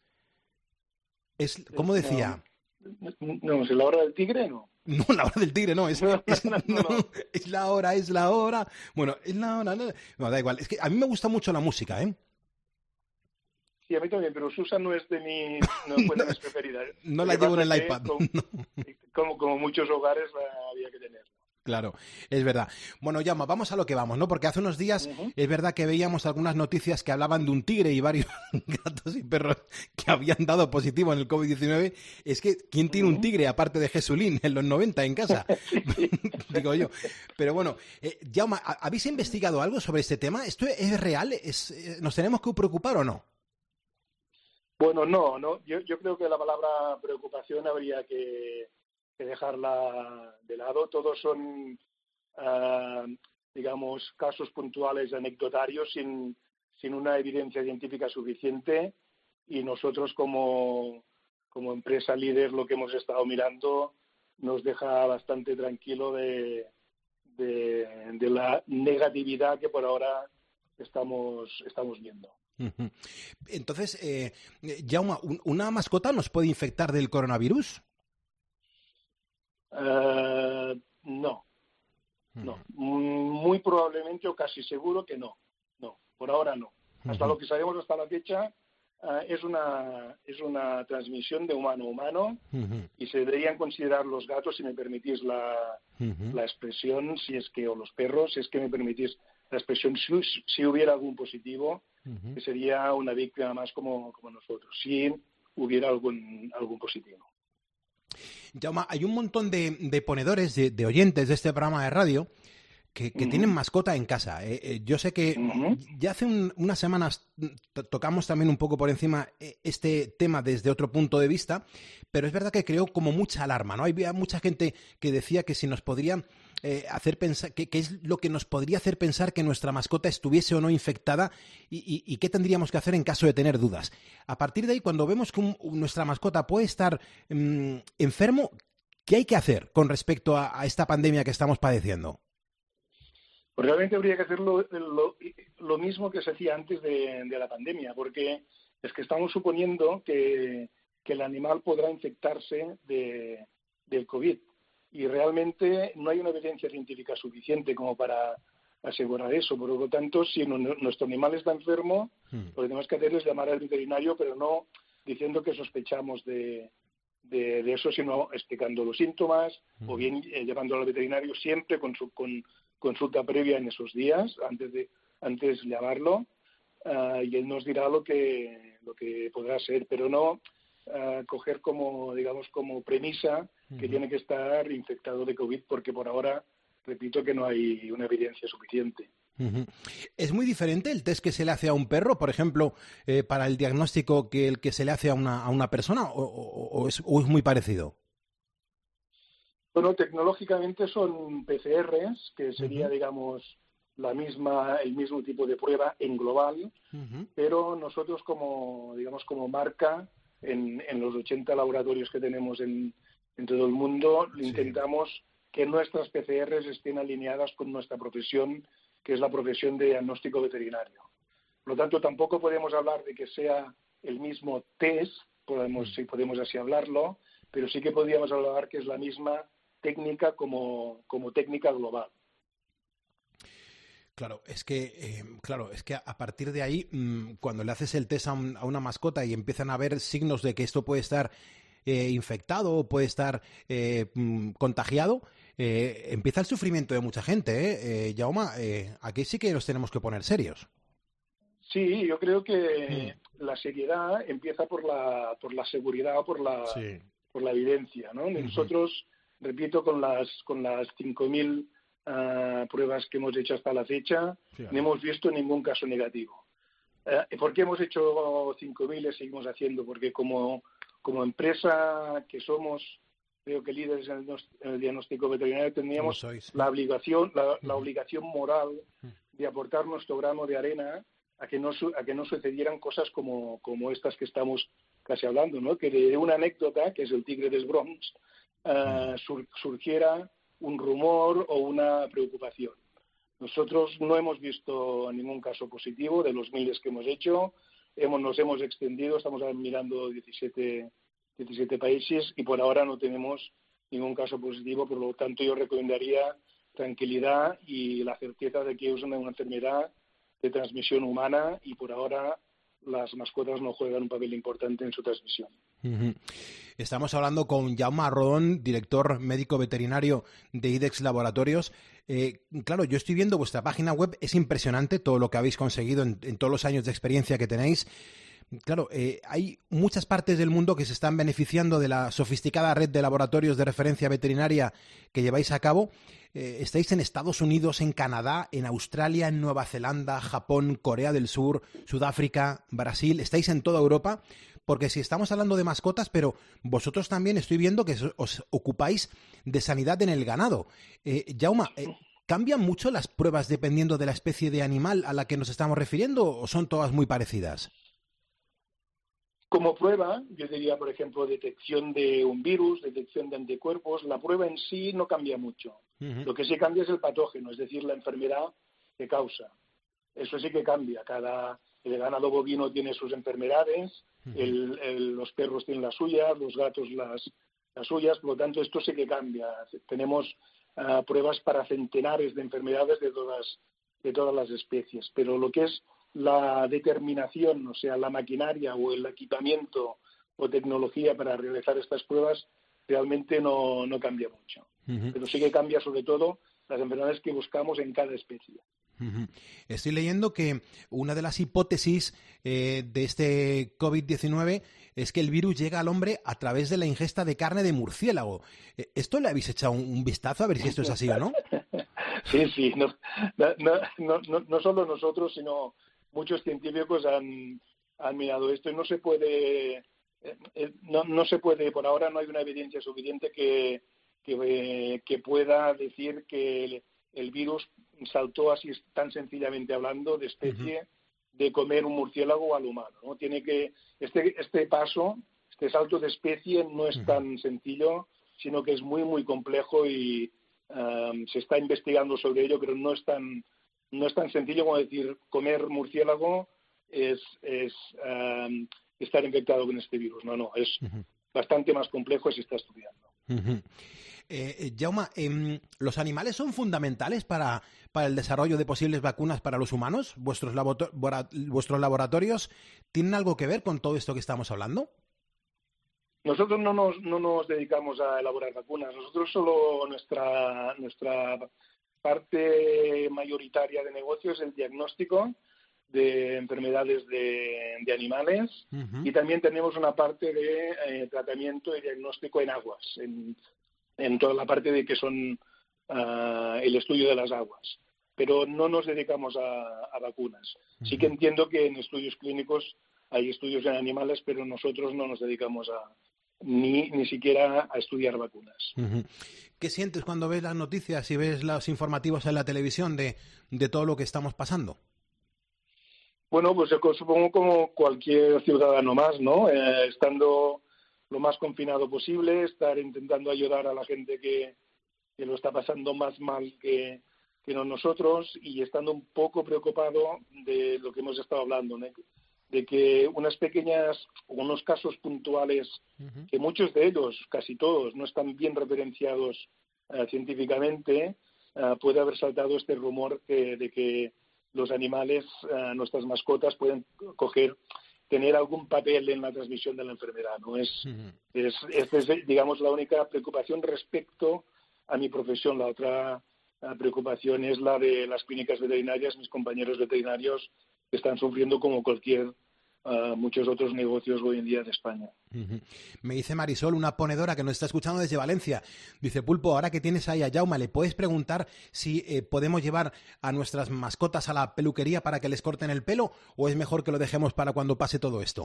Es, ¿Cómo decía? No, no, ¿es la hora del tigre? No. No, la hora del tigre no, es, no, es, no, no, no. es la hora, es la hora. Bueno, es la hora... No, no, da igual. Es que a mí me gusta mucho la música, ¿eh? Sí, a mí también, pero Susa no es de mi, no fue de mis preferidas. No la llevo en el iPad. Como, no. como, como muchos hogares la había que tener. Claro, es verdad. Bueno, Jaume, vamos a lo que vamos, ¿no? Porque hace unos días uh-huh. es verdad que veíamos algunas noticias que hablaban de un tigre y varios gatos y perros que habían dado positivo en el covid diecinueve. Es que, ¿quién tiene uh-huh. un tigre aparte de Jesulín en los noventa en casa? Digo yo. Pero bueno, eh, Jaume, ¿habéis investigado algo sobre este tema? ¿Esto es real? ¿Es, ¿Nos tenemos que preocupar o no? Bueno, no, no. Yo, yo creo que la palabra preocupación habría que... que dejarla de lado. Todos son, uh, digamos, casos puntuales anecdotarios sin, sin una evidencia científica suficiente y nosotros como, como empresa líder lo que hemos estado mirando nos deja bastante tranquilo de, de, de la negatividad que por ahora estamos, estamos viendo. Entonces, eh, Jaume, ¿una mascota nos puede infectar del coronavirus? Uh, no, no, muy probablemente o casi seguro que no, no, por ahora no. Hasta uh-huh. lo que sabemos hasta la fecha uh, es una es una transmisión de humano a humano uh-huh. y se deberían considerar los gatos, si me permitís la, uh-huh. la expresión, si es que, o los perros, si es que me permitís la expresión, si, si hubiera algún positivo, uh-huh. que sería una víctima más como, como nosotros, si hubiera algún algún positivo. Jaume, hay un montón de, de ponedores, de, de oyentes de este programa de radio que, que uh-huh. tienen mascota en casa. Eh, eh, yo sé que uh-huh. ya hace un, unas semanas t- tocamos también un poco por encima este tema desde otro punto de vista, pero es verdad que creó como mucha alarma, ¿no? Había mucha gente que decía que si nos podría eh, hacer pensar, que, que es lo que nos podría hacer pensar que nuestra mascota estuviese o no infectada y, y, y qué tendríamos que hacer en caso de tener dudas. A partir de ahí, cuando vemos que un, nuestra mascota puede estar mmm, enfermo, ¿qué hay que hacer con respecto a, a esta pandemia que estamos padeciendo? Pues realmente habría que hacer lo, lo, lo mismo que se hacía antes de, de la pandemia, porque es que estamos suponiendo que, que el animal podrá infectarse de, del COVID. Y realmente no hay una evidencia científica suficiente como para asegurar eso. Por lo tanto, si no, nuestro animal está enfermo, mm. lo que tenemos que hacer es llamar al veterinario, pero no diciendo que sospechamos de, de, de eso, sino explicando los síntomas, mm. o bien eh, llevándolo al veterinario siempre con, su, con consulta previa en esos días, antes de antes de llamarlo, uh, y él nos dirá lo que lo que podrá ser, pero no uh, coger como, digamos, como premisa que uh-huh. tiene que estar infectado de COVID, porque por ahora, repito, que no hay una evidencia suficiente. Uh-huh. ¿Es muy diferente el test que se le hace a un perro, por ejemplo, eh, para el diagnóstico, que el que se le hace a una, a una persona, o, o, o, es, o es muy parecido? Bueno, tecnológicamente son P C Rs, que sería, uh-huh. digamos, la misma, el mismo tipo de prueba en global, uh-huh. pero nosotros como, digamos, como marca, en, en los ochenta laboratorios que tenemos en, en todo el mundo, sí. intentamos que nuestras P C Rs estén alineadas con nuestra profesión, que es la profesión de diagnóstico veterinario. Por lo tanto, tampoco podemos hablar de que sea el mismo test, podemos, si podemos así hablarlo, pero sí que podríamos hablar que es la misma técnica como, como técnica global. Claro, es que eh, claro, es que a partir de ahí, mmm, cuando le haces el test a, un, a una mascota y empiezan a haber signos de que esto puede estar eh, infectado o puede estar eh, mmm, contagiado, eh, empieza el sufrimiento de mucha gente, ¿eh? eh Jaume, eh, aquí sí que nos tenemos que poner serios. Sí, yo creo que mm. la seriedad empieza por la por la seguridad o por la sí. por la evidencia, ¿no? Uh-huh. Nosotros, repito, con las con las cinco mil Uh, pruebas que hemos hecho hasta la fecha, sí, no hemos visto ningún caso negativo. Uh, ¿Por qué hemos hecho cinco mil y seguimos haciendo? Porque como, como empresa que somos, creo que líderes en el, en el diagnóstico veterinario, teníamos la obligación, la, uh-huh. la obligación moral uh-huh. de aportar nuestro grano de arena a que no, a que no sucedieran cosas como, como estas que estamos casi hablando, ¿no? Que de una anécdota, que es el tigre del Bronx, uh, uh-huh. sur, surgiera un rumor o una preocupación. Nosotros no hemos visto ningún caso positivo de los miles que hemos hecho. Hemos, nos hemos extendido, estamos mirando diecisiete, diecisiete países y por ahora no tenemos ningún caso positivo. Por lo tanto, yo recomendaría tranquilidad y la certeza de que es una, una enfermedad de transmisión humana y por ahora las mascotas no juegan un papel importante en su transmisión. Uh-huh. Estamos hablando con Jaume Rodón, director médico veterinario de IDEX Laboratorios. Eh, claro, yo estoy viendo vuestra página web, es impresionante todo lo que habéis conseguido en, en todos los años de experiencia que tenéis. Claro, eh, hay muchas partes del mundo que se están beneficiando de la sofisticada red de laboratorios de referencia veterinaria que lleváis a cabo. Eh, estáis en Estados Unidos, en Canadá, en Australia, en Nueva Zelanda, Japón, Corea del Sur, Sudáfrica, Brasil. Estáis en toda Europa, porque si estamos hablando de mascotas, pero vosotros también estoy viendo que os ocupáis de sanidad en el ganado. Eh, Jaume, eh, ¿cambian mucho las pruebas dependiendo de la especie de animal a la que nos estamos refiriendo o son todas muy parecidas? Como prueba, yo diría, por ejemplo, detección de un virus, detección de anticuerpos, la prueba en sí no cambia mucho. Uh-huh. Lo que sí cambia es el patógeno, es decir, la enfermedad que causa. Eso sí que cambia. Cada el ganado bovino tiene sus enfermedades, uh-huh. el, el, los perros tienen las suyas, los gatos las, las suyas, por lo tanto, esto sí que cambia. Tenemos uh, pruebas para centenares de enfermedades de todas, de todas las especies, pero lo que es la determinación, o sea, la maquinaria o el equipamiento o tecnología para realizar estas pruebas realmente no, no cambia mucho. Uh-huh. Pero sí que cambia sobre todo las enfermedades que buscamos en cada especie. Uh-huh. Estoy leyendo que una de las hipótesis eh, de este COVID diecinueve es que el virus llega al hombre a través de la ingesta de carne de murciélago. ¿Esto le habéis echado un, un vistazo a ver si esto es así o no? Sí, sí. No, no, no, no, no solo nosotros, sino muchos científicos han, han mirado esto y no se puede, eh, no, no se puede, por ahora no hay una evidencia suficiente que, que, eh, que pueda decir que el, el virus saltó así tan sencillamente hablando de especie uh-huh. de comer un murciélago al humano, ¿no? Tiene que, este, este paso, este salto de especie no es uh-huh. tan sencillo, sino que es muy, muy complejo y, um, se está investigando sobre ello, pero no es tan, no es tan sencillo como decir comer murciélago es, es um, estar infectado con este virus. No, no, es uh-huh. bastante más complejo y se está estudiando. Uh-huh. Eh, Jaume, eh, ¿los animales son fundamentales para, para el desarrollo de posibles vacunas para los humanos? ¿Vuestros, laborator- ¿Vuestros laboratorios tienen algo que ver con todo esto que estamos hablando? Nosotros no nos, no nos dedicamos a elaborar vacunas. Nosotros solo nuestra, nuestra parte mayoritaria de negocio es el diagnóstico de enfermedades de, de animales uh-huh. y también tenemos una parte de eh, tratamiento y diagnóstico en aguas, en, en toda la parte de que son uh, el estudio de las aguas. Pero no nos dedicamos a, a vacunas. Uh-huh. Sí que entiendo que en estudios clínicos hay estudios en animales, pero nosotros no nos dedicamos a ni ni siquiera a estudiar vacunas. Uh-huh. ¿Qué sientes cuando ves las noticias y ves los informativos en la televisión de, de todo lo que estamos pasando? Bueno, pues yo supongo como cualquier ciudadano más, ¿no? Eh, estando lo más confinado posible, estar intentando ayudar a la gente que, que lo está pasando más mal que, que no nosotros y estando un poco preocupado de lo que hemos estado hablando, ¿no? De que unas pequeñas, unos casos puntuales, uh-huh. que muchos de ellos, casi todos, no están bien referenciados uh, científicamente, uh, puede haber saltado este rumor que, de que los animales, uh, nuestras mascotas, pueden coger, tener algún papel en la transmisión de la enfermedad, ¿no? Es, uh-huh. es, es, es, digamos, la única preocupación respecto a mi profesión. La otra uh, preocupación es la de las clínicas veterinarias, mis compañeros veterinarios, que están sufriendo como cualquier uh, muchos otros negocios hoy en día de España. Uh-huh. Me dice Marisol, una ponedora que nos está escuchando desde Valencia, dice, Pulpo, ahora que tienes ahí a Jaume, ¿le puedes preguntar si eh, podemos llevar a nuestras mascotas a la peluquería para que les corten el pelo o es mejor que lo dejemos para cuando pase todo esto?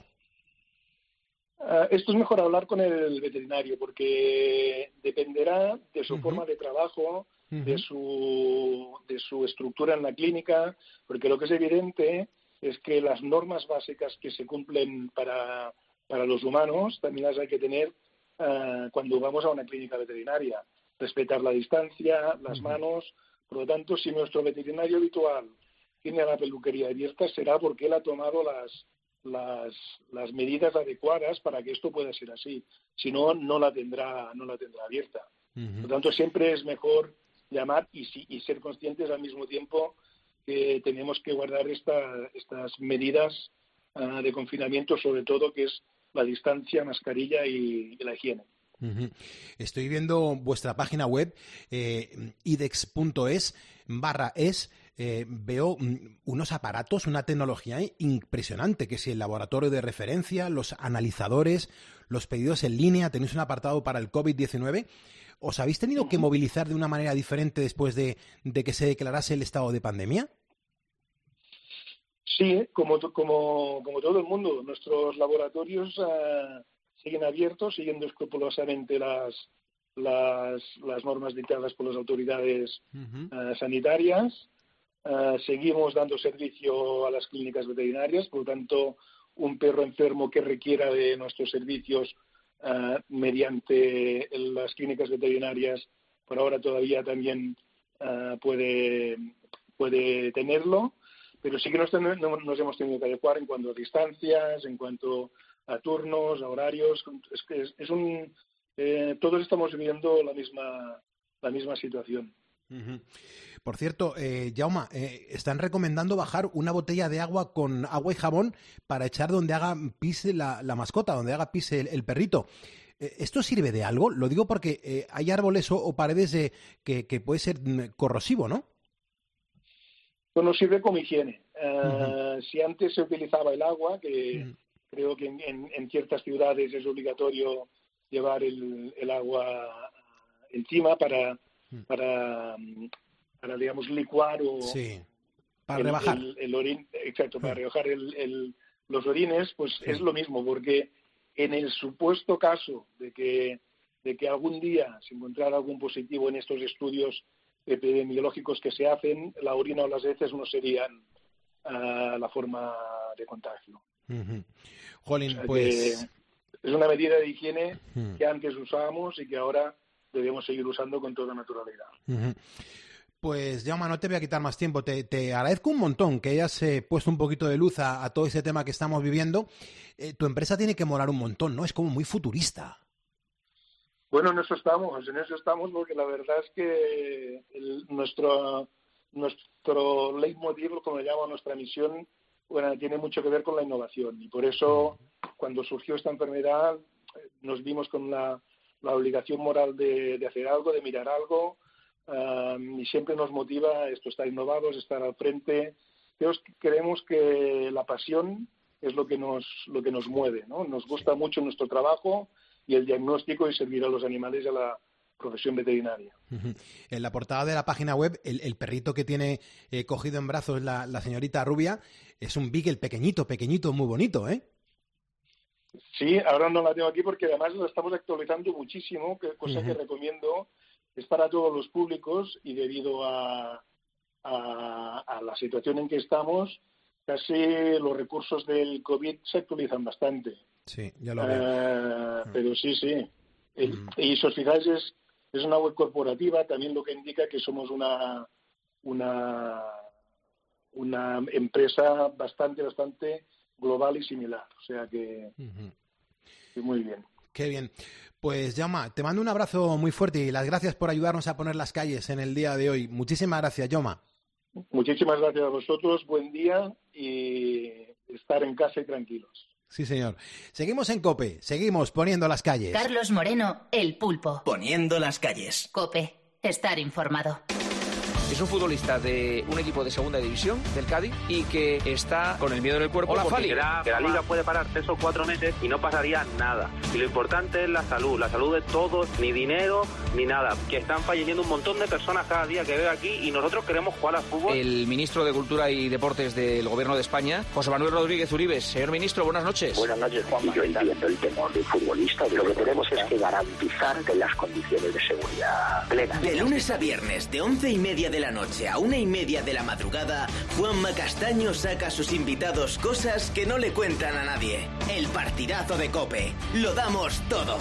Uh, esto es mejor hablar con el veterinario porque dependerá de su uh-huh. forma de trabajo, de su, de su estructura en la clínica, porque lo que es evidente es que las normas básicas que se cumplen para, para los humanos también las hay que tener uh, cuando vamos a una clínica veterinaria. Respetar la distancia, las uh-huh. manos. Por lo tanto, si nuestro veterinario habitual tiene la peluquería abierta, será porque él ha tomado las, las, las medidas adecuadas para que esto pueda ser así. Si no, no la tendrá, no la tendrá abierta. Uh-huh. Por lo tanto, siempre es mejor llamar y, y ser conscientes al mismo tiempo que tenemos que guardar esta, estas medidas uh, de confinamiento, sobre todo que es la distancia, mascarilla y, y la higiene. Uh-huh. Estoy viendo vuestra página web, eh, idex.es barra es, eh, veo mm, unos aparatos, una tecnología impresionante, que es el laboratorio de referencia, los analizadores, los pedidos en línea, tenéis un apartado para el covid diecinueve. ¿Os habéis tenido que movilizar de una manera diferente después de, de que se declarase el estado de pandemia? Sí, como, como, como todo el mundo. Nuestros laboratorios uh, siguen abiertos, siguiendo escrupulosamente las, las, las normas dictadas por las autoridades uh-huh. uh, sanitarias. Uh, seguimos dando servicio a las clínicas veterinarias, por lo tanto, un perro enfermo que requiera de nuestros servicios Uh, mediante las clínicas veterinarias, por ahora todavía también uh, puede, puede tenerlo, pero sí que nos, ten, nos hemos tenido que adecuar en cuanto a distancias, en cuanto a turnos, a horarios. Es que es, es un, eh, todos estamos viviendo la misma, la misma situación. Uh-huh. Por cierto, eh, Jaume, eh, están recomendando bajar una botella de agua con agua y jabón para echar donde haga pis la, la mascota, donde haga pis el, el perrito. Eh, ¿Esto sirve de algo? Lo digo porque eh, hay árboles o, o paredes de, que, que puede ser corrosivo, ¿no? Bueno, sirve como higiene. Uh, uh-huh. Si antes se utilizaba el agua, que uh-huh. creo que en, en, en ciertas ciudades es obligatorio llevar el, el agua encima para... para, para digamos, licuar o sí, para el, rebajar el, el orín, exacto, para rebajar el, el, los orines, pues sí. Es lo mismo, porque en el supuesto caso de que, de que algún día se encontrara algún positivo en estos estudios epidemiológicos que se hacen, la orina o las heces no serían uh, la forma de contagio. Uh-huh. Jolín, o sea pues... es una medida de higiene uh-huh. que antes usábamos y que ahora debemos seguir usando con toda naturalidad. Uh-huh. Pues, Jaume, no te voy a quitar más tiempo. Te, te agradezco un montón que hayas eh, puesto un poquito de luz a, a todo ese tema que estamos viviendo. Eh, tu empresa tiene que molar un montón, ¿no? Es como muy futurista. Bueno, en eso estamos, en eso estamos, porque la verdad es que el, nuestro, nuestro leitmotiv, como le llamo nuestra misión, bueno, tiene mucho que ver con la innovación. Y por eso, cuando surgió esta enfermedad, nos vimos con la, la obligación moral de, de hacer algo, de mirar algo. Um, y siempre nos motiva esto, estar innovados, estar al frente. Creemos que la pasión es lo que nos lo que nos mueve, ¿no? Nos gusta mucho nuestro trabajo y el diagnóstico y servir a los animales y a la profesión veterinaria. Uh-huh. En la portada de la página web, el, el perrito que tiene eh, cogido en brazos la, la señorita Rubia es un beagle pequeñito, pequeñito, muy bonito, ¿eh? Sí, ahora no la tengo aquí porque además la estamos actualizando muchísimo, que, cosa uh-huh. que recomiendo. Es para todos los públicos y debido a, a, a la situación en que estamos, casi los recursos del COVID se actualizan bastante. Sí, ya lo veo. Uh, mm. Pero sí, sí. El, mm. Y si os fijáis, es, es una web corporativa, también lo que indica que somos una, una, una empresa bastante, bastante global y similar. O sea que, uh-huh. que muy bien. Qué bien. Pues, Jaume, te mando un abrazo muy fuerte y las gracias por ayudarnos a poner las calles en el día de hoy. Muchísimas gracias, Jaume. Muchísimas gracias a vosotros. Buen día y estar en casa y tranquilos. Sí, señor. Seguimos en COPE. Seguimos poniendo las calles. Carlos Moreno, El Pulpo. Poniendo las calles. COPE. Estar informado. Es un futbolista de un equipo de segunda división, del Cádiz, y que está con el miedo en el cuerpo. Hola, Fali. Que la, que la liga puede parar tres o cuatro meses y no pasaría nada. Y lo importante es la salud, la salud de todos, ni dinero, ni nada. Que están falleciendo un montón de personas cada día que veo aquí y nosotros queremos jugar al fútbol. El ministro de Cultura y Deportes del Gobierno de España, José Manuel Rodríguez Uribes. Señor ministro, buenas noches. Buenas noches, Juan. Yo entiendo el temor del futbolista. Lo que tenemos es que garantizar que las condiciones de seguridad plenas. De lunes a viernes, de once y media de la noche a una y media de la madrugada, Juanma Castaño saca a sus invitados cosas que no le cuentan a nadie. El partidazo de COPE. Lo damos todo.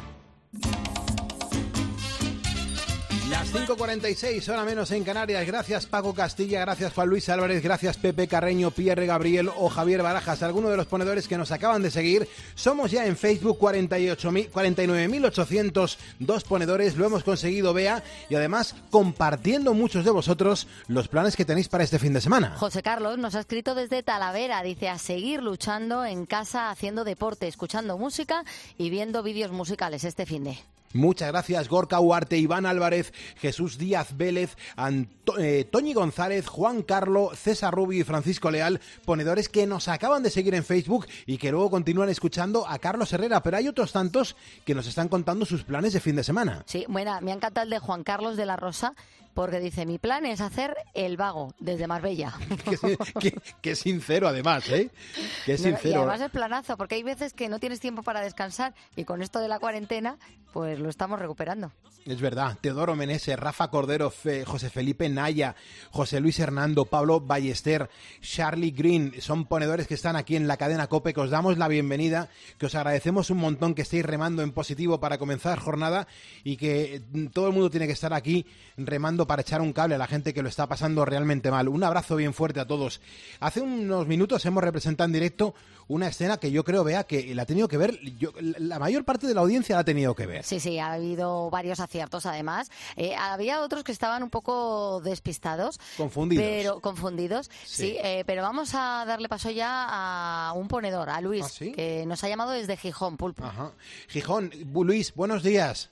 Las cinco cuarenta y seis, hora menos en Canarias. Gracias, Paco Castilla, gracias, Juan Luis Álvarez, gracias, Pepe Carreño, Pierre Gabriel o Javier Barajas, algunos de los ponedores que nos acaban de seguir. Somos ya en Facebook cuarenta y ocho mil, cuarenta y nueve mil ochocientos dos ponedores, lo hemos conseguido, Bea, y además compartiendo muchos de vosotros los planes que tenéis para este fin de semana. José Carlos nos ha escrito desde Talavera, dice a seguir luchando en casa, haciendo deporte, escuchando música y viendo vídeos musicales este fin de. Muchas gracias, Gorka Huarte, Iván Álvarez, Jesús Díaz Vélez, Anto- eh, Toñi González, Juan Carlo, César Rubio y Francisco Leal, ponedores que nos acaban de seguir en Facebook y que luego continúan escuchando a Carlos Herrera, pero hay otros tantos que nos están contando sus planes de fin de semana. Sí, bueno, me ha encantado el de Juan Carlos de la Rosa, porque dice, mi plan es hacer El Vago, desde Marbella. qué, qué, qué sincero, además, ¿eh? Qué sincero. Y además es planazo, porque hay veces que no tienes tiempo para descansar y con esto de la cuarentena, pues lo estamos recuperando. Es verdad. Teodoro Meneses, Rafa Cordero, Fe, José Felipe Naya, José Luis Hernando, Pablo Ballester, Charlie Green, son ponedores que están aquí en la cadena COPE, que os damos la bienvenida, que os agradecemos un montón que estéis remando en positivo para comenzar jornada y que todo el mundo tiene que estar aquí remando para echar un cable a la gente que lo está pasando realmente mal. Un abrazo bien fuerte a todos. Hace unos minutos hemos representado en directo una escena que yo creo, Bea, que la ha tenido que ver, yo, la mayor parte de la audiencia la ha tenido que ver. Sí, sí, ha habido varios aciertos además. Eh, había otros que estaban un poco despistados. Confundidos. Pero, confundidos, sí. sí eh, pero vamos a darle paso ya a un ponedor, a Luis, ¿Ah, sí? que nos ha llamado desde Gijón, Pulpo. Ajá. Gijón, Luis, buenos días.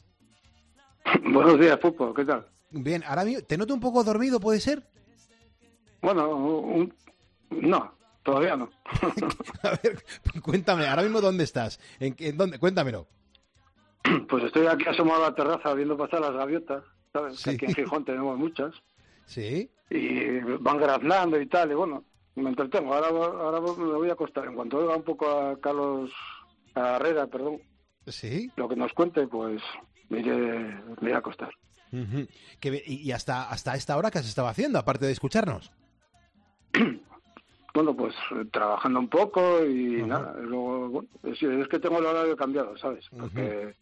Buenos días, Pulpo, ¿qué tal? Bien, ahora mismo, ¿te noto un poco dormido, puede ser? Bueno, un, no, todavía no. A ver, cuéntame, ahora mismo ¿dónde estás? ¿En, en dónde? Cuéntamelo. Pues estoy aquí asomado a la terraza viendo pasar las gaviotas, ¿sabes? Sí. Que aquí en Gijón tenemos muchas. Sí. Y van graznando y tal, y bueno, me entretengo. Ahora, ahora me voy a acostar. En cuanto oiga un poco a Carlos a Herrera, perdón, sí, lo que nos cuente, pues me iré, me iré a acostar. Uh-huh. ¿Qué, y hasta, hasta esta hora qué has estado haciendo, aparte de escucharnos? Bueno, pues trabajando un poco y uh-huh. nada. Luego, bueno, es, es que tengo el horario cambiado, ¿sabes? Porque... Uh-huh.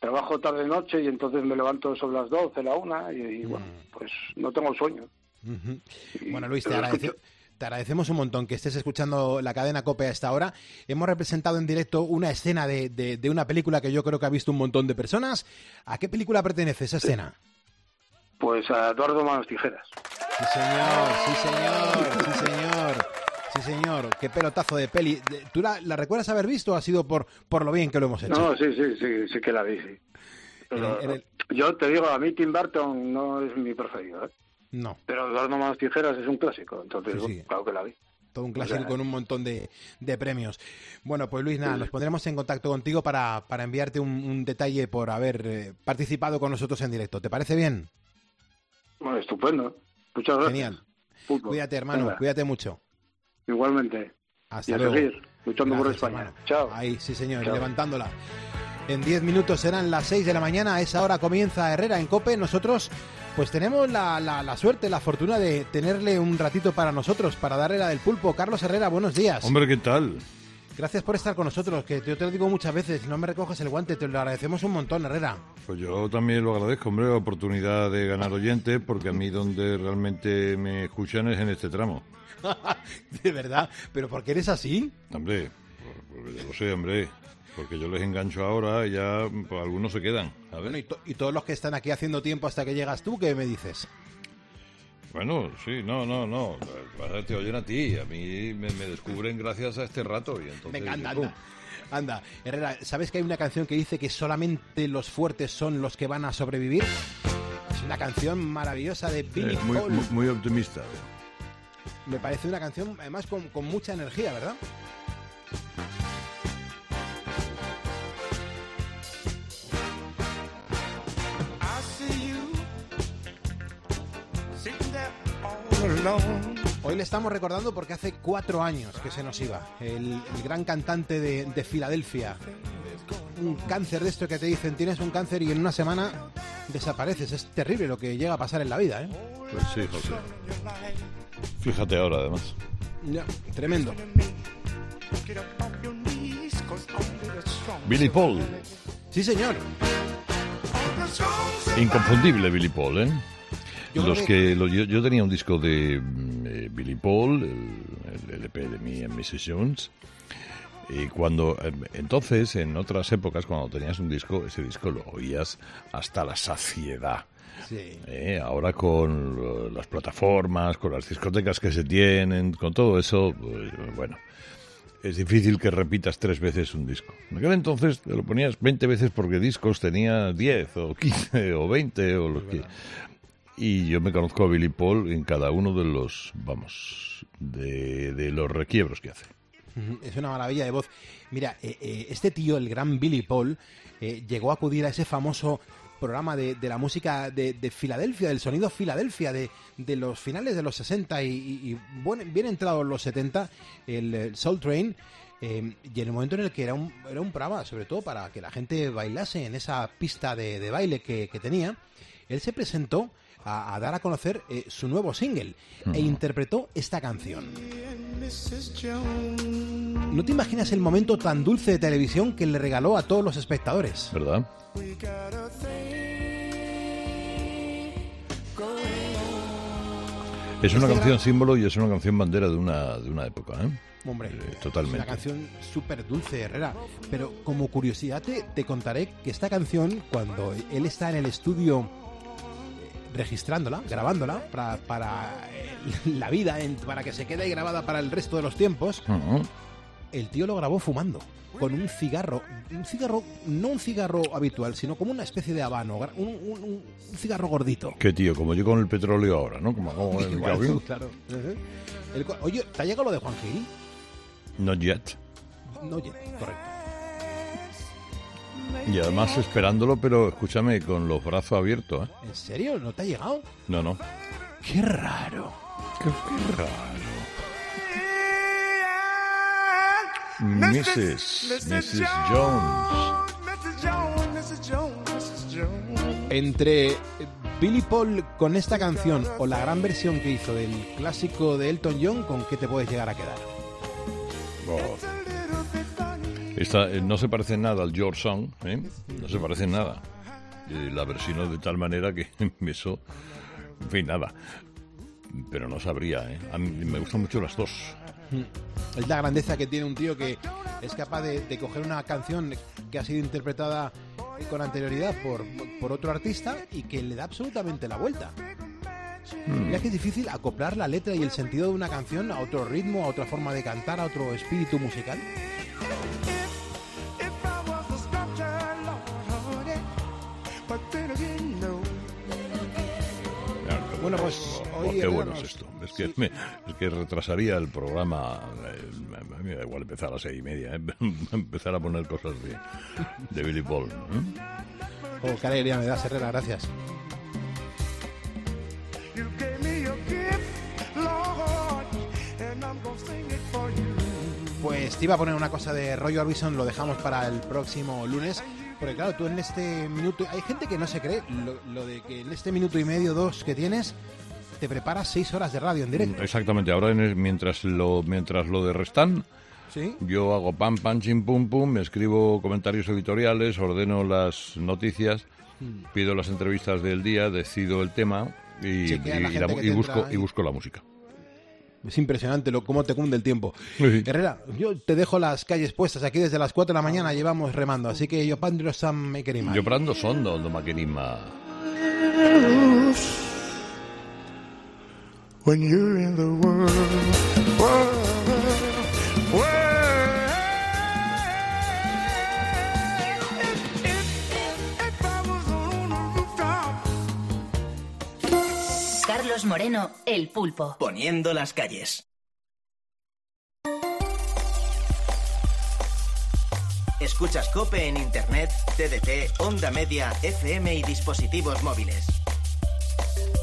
trabajo tarde-noche y entonces me levanto sobre las doce, la una, y, y bueno, pues no tengo sueño. Uh-huh. Y, bueno, Luis, te, agradece, te agradecemos un montón que estés escuchando la cadena COPE a esta hora. Hemos representado en directo una escena de, de, de una película que yo creo que ha visto un montón de personas. ¿A qué película pertenece esa escena? Pues a Eduardo Manos Tijeras. Sí, señor, sí, señor, sí, señor. Sí, señor, qué pelotazo de peli. ¿Tú la, la recuerdas haber visto o ha sido por, por lo bien que lo hemos hecho? No, sí, sí, sí, sí que la vi, sí. Pero, en el, en el... Yo te digo, a mí Tim Burton no es mi preferido, ¿eh? No. Pero Eduardo Manos Tijeras es un clásico, entonces sí, sí. Bueno, claro que la vi. Todo un clásico, o sea, con un montón de, de premios. Bueno, pues Luis, nada, sí. nos pondremos en contacto contigo para, para enviarte un, un detalle por haber eh, participado con nosotros en directo. ¿Te parece bien? Bueno, estupendo. Muchas gracias. Genial. Fútbol. Cuídate, hermano, Venga. Cuídate mucho. Igualmente. Hasta y a luego. seguir luchando Gracias, por España. Hermano. Chao. Ahí, sí, señor, Chao. levantándola. En diez minutos serán las seis de la mañana. A esa hora comienza Herrera en COPE. Nosotros, pues tenemos la, la, la suerte, la fortuna de tenerle un ratito para nosotros, para darle la del pulpo. Carlos Herrera, buenos días. Hombre, ¿qué tal? Gracias por estar con nosotros, que yo te lo digo muchas veces, si no me recoges el guante, te lo agradecemos un montón, Herrera. Pues yo también lo agradezco, hombre, la oportunidad de ganar oyentes, porque a mí donde realmente me escuchan es en este tramo. ¿De verdad? ¿Pero por qué eres así? Hombre, pues, yo lo sé, hombre, porque yo les engancho ahora y ya pues, algunos se quedan, ¿sabes? Bueno, y, to- y todos los que están aquí haciendo tiempo hasta que llegas tú, ¿qué me dices? Bueno, sí, no, no, no, te oyen a ti, a mí me, me descubren gracias a este rato y entonces... Venga, anda, ¡pum! anda. Anda, Herrera, ¿sabes que hay una canción que dice que solamente los fuertes son los que van a sobrevivir? Es una canción maravillosa de Billy Eh, muy, Paul. muy, muy optimista. Me parece una canción, además, con, con mucha energía, ¿verdad? Hoy le estamos recordando porque hace cuatro años que se nos iba. El, el gran cantante de, de Filadelfia. Un cáncer de esto que te dicen, tienes un cáncer y en una semana desapareces. Es terrible lo que llega a pasar en la vida, ¿eh? Pues sí, José. Fíjate ahora, además. Ya, tremendo. Billy Paul. Sí, señor. Inconfundible Billy Paul, ¿eh? Yo Los creo que, lo- yo, yo tenía un disco de mm, eh, Billy Paul, el, el L P de Me and missus Jones, y cuando, eh, entonces, en otras épocas, cuando tenías un disco, ese disco lo oías hasta la saciedad. Sí. Eh, ahora con lo- las plataformas, con las discotecas que se tienen, con todo eso, pues, bueno, es difícil que repitas tres veces un disco. En aquel entonces te lo ponías veinte veces porque discos tenía diez o quince o veinte o los que... Y yo me conozco a Billy Paul en cada uno de los, vamos, de, de los requiebros que hace. Es una maravilla de voz. Mira, eh, eh, este tío, el gran Billy Paul, eh, llegó a acudir a ese famoso programa de, de la música de, de Filadelfia, del sonido Filadelfia, de, de los finales de los sesenta y, y, y bueno, bien entrados los setenta, el, el Soul Train, eh, y en el momento en el que era un, era un programa, sobre todo para que la gente bailase en esa pista de, de baile que, que tenía, él se presentó a, a dar a conocer eh, su nuevo single e interpretó esta canción. ¿No te imaginas el momento tan dulce de televisión que le regaló a todos los espectadores? ¿Verdad? Es una Este canción gran- símbolo y es una canción bandera de una, de una época, ¿eh? Hombre, Eh, totalmente. es una canción súper dulce, Herrera. Pero como curiosidad te, te contaré que esta canción, cuando él está en el estudio eh, registrándola, grabándola, para, para eh, la vida, en- para que se quede ahí grabada para el resto de los tiempos, Ujú. el tío lo grabó fumando, con un cigarro. Un cigarro, no un cigarro habitual, sino como una especie de habano, gra- un, un- un cigarro gordito. Qué tío, como yo con el petróleo ahora, ¿no? Como hago en el Igual avión. tú, claro. Ujú. El co- Oye, ¿te ha llegado lo de Juan Gil? Not yet. No, oye, correcto. Y además esperándolo, pero escúchame, con los brazos abiertos, ¿eh? ¿En serio? ¿No te ha llegado? No, no. ¡Qué raro! Qué, qué raro. missus missus Jones. Entre Billy Paul con esta canción o la gran versión que hizo del clásico de Elton John, ¿con qué te puedes llegar a quedar? Oh. Esta, eh, no se parece nada al Your Song, ¿eh? No se parece nada. Eh, la versionó de tal manera que eso, en fin, nada. Pero no sabría, ¿eh? A mí me gustan mucho las dos. Es la grandeza que tiene un tío que es capaz de, de coger una canción que ha sido interpretada con anterioridad por, por otro artista y que le da absolutamente la vuelta. Mm. Mira que es difícil acoplar la letra y el sentido de una canción a otro ritmo, a otra forma de cantar, a otro espíritu musical. Bueno, pues hoy... Oh, qué bueno es esto. Es que, sí. me, es que retrasaría el programa. Eh, a mí me da igual empezar a las seis y media. ¿eh? Empezar a poner cosas de, de Billy Paul. ¿eh? Oh, qué alegría me das, Herrera. Gracias. Pues te iba a poner una cosa de Roy Orbison, lo dejamos para el próximo lunes. Porque claro, tú en este minuto... Hay gente que no se cree lo, lo de que en este minuto y medio, dos que tienes, te preparas seis horas de radio en directo. Exactamente. Ahora, en el, mientras lo mientras lo de Restán, ¿sí? Yo hago pam, pam, chim, pum, pum, me escribo comentarios editoriales, ordeno las noticias, hmm. pido las entrevistas del día, decido el tema y, y, y, la, y, busco, y busco la música. Es impresionante lo cómo te cunde el tiempo. Sí. Herrera, yo te dejo las calles puestas. Aquí desde las cuatro de la mañana llevamos remando. Así que yo prendo San Mequerima. Yo prendo sondo, do Mequerima. When you're in the world, world, world. Carlos Moreno, El Pulpo. Poniendo las calles. Escuchas COPE en Internet, T D T, Onda Media, F M y dispositivos móviles.